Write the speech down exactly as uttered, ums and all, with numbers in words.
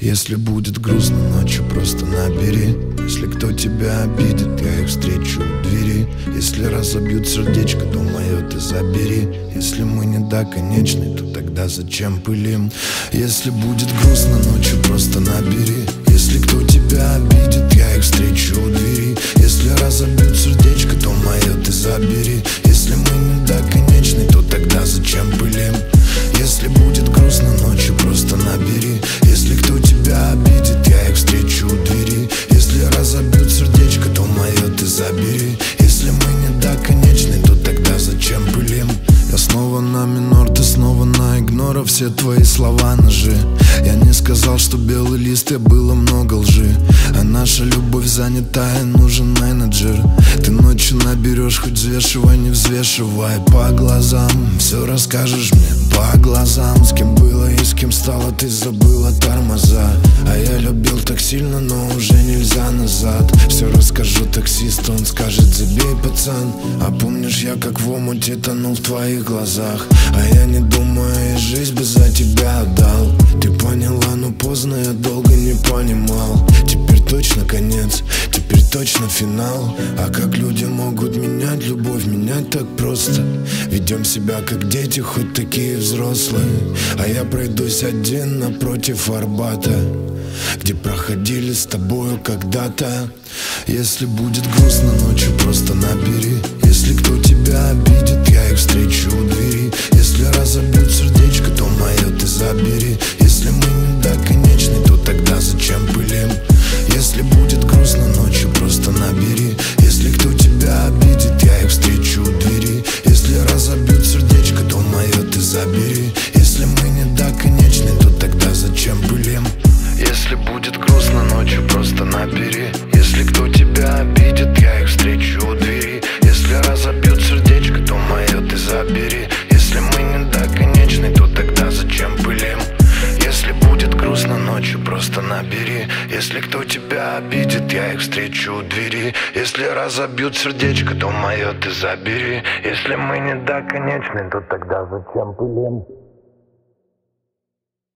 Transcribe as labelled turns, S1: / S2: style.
S1: Если будет грустно ночью, просто набери. Если кто тебя обидит, я их встречу у двери. Если разобьют сердечко, то мое ты забери. Если мы не до конечной, то тогда зачем пылим? Если будет грустно ночью, просто набери. Если кто тебя обидит, я их встречу у двери. Если разобьют сердечко, то мое ты забери. Если мы не до конечной, то тогда зачем пылим? Если будет грустно ночью, просто набери. Если кто тебя обидит, я их встречу у двери. Если разобьют сердечко, то мое ты забери. Если мы не до конечной, то тогда зачем пылим? Я снова на минор, ты снова на игнора. Все твои слова ножи. Я не сказал, что белый лист, я было много лжи. А наша любовь занятая, нужен менеджер. Ты ночью наберешь, хоть взвешивай, не взвешивай. По глазам все расскажешь мне, по глазам. С кем было и с кем стало, ты забыла тормоза. А я любил так сильно, но уже нельзя назад. Все расскажу таксисту, он скажет: забей, пацан. А помнишь, я как в омуте тонул в твоих глазах. А я не думаю, и жизнь бы за тебя отдал. Ты поняла, но поздно, я долго не понимал. Теперь точно конец, теперь точно финал. А как люди могут менять любовь, менять так просто? Ведем себя как дети, хоть такие взрослые. А я пройдусь один напротив Арбата, где проходили с тобою когда-то. Если будет грустно ночью, просто набери. Если кто тебя обидит, я их встречу у двери. Если разобьют сердечко, то мое ты забери. Если мы не до конечной, то тогда зачем пылим? Если будет грустно ночью, просто набери. Если кто тебя обидит, я их встречу у двери. Если разобьют сердечко, то мое ты забери. Если мы не до конечной, то тогда зачем пылим? Если будет грустно ночью, просто набери. Если кто тебя обидит, я их встречу у двери. Если разобьют сердечко, то мое ты забери. Если мы не до конечной, то тогда зачем пылим? Если будет грустно ночью, просто набери. Если кто тебя обидит, я их встречу у двери. Если разобьют сердечко, то мое ты забери. Если мы не до конечной, то тогда зачем пылим?